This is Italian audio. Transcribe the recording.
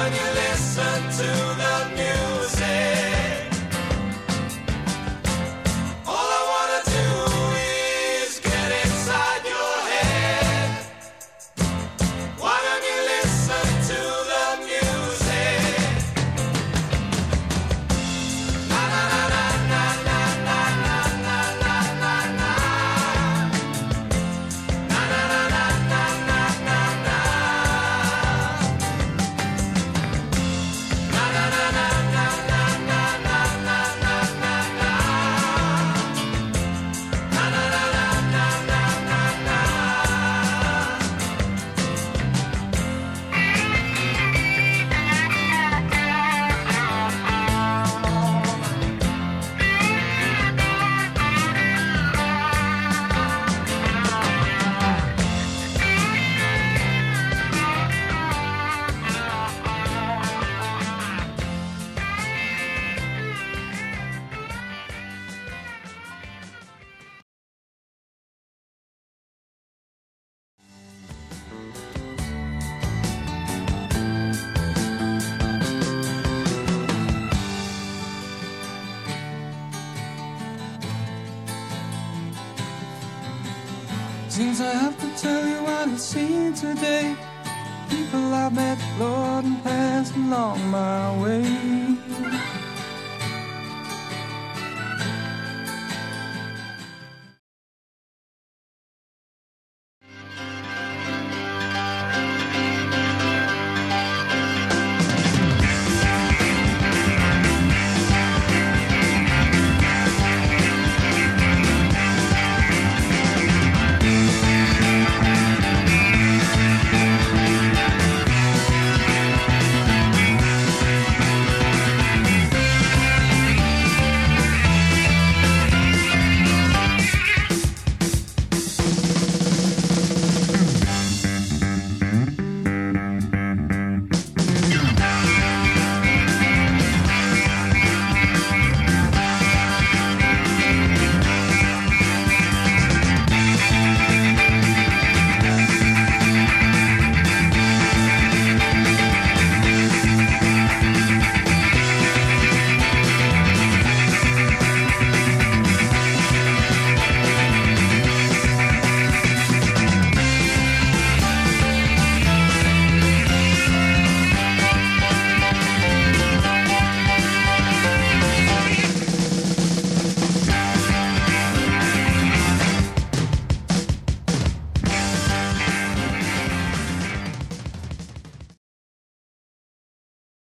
don't you listen to the music? All I wanna do is get inside your head. Why don't you listen to the music? Na na na na na na na na na na na na. Na na na na na na na na. Na na na na na na na na na na na na. Na na na na na na na na. Seems I have to tell you what I've seen today. People I've met, Lord, and passed along my way.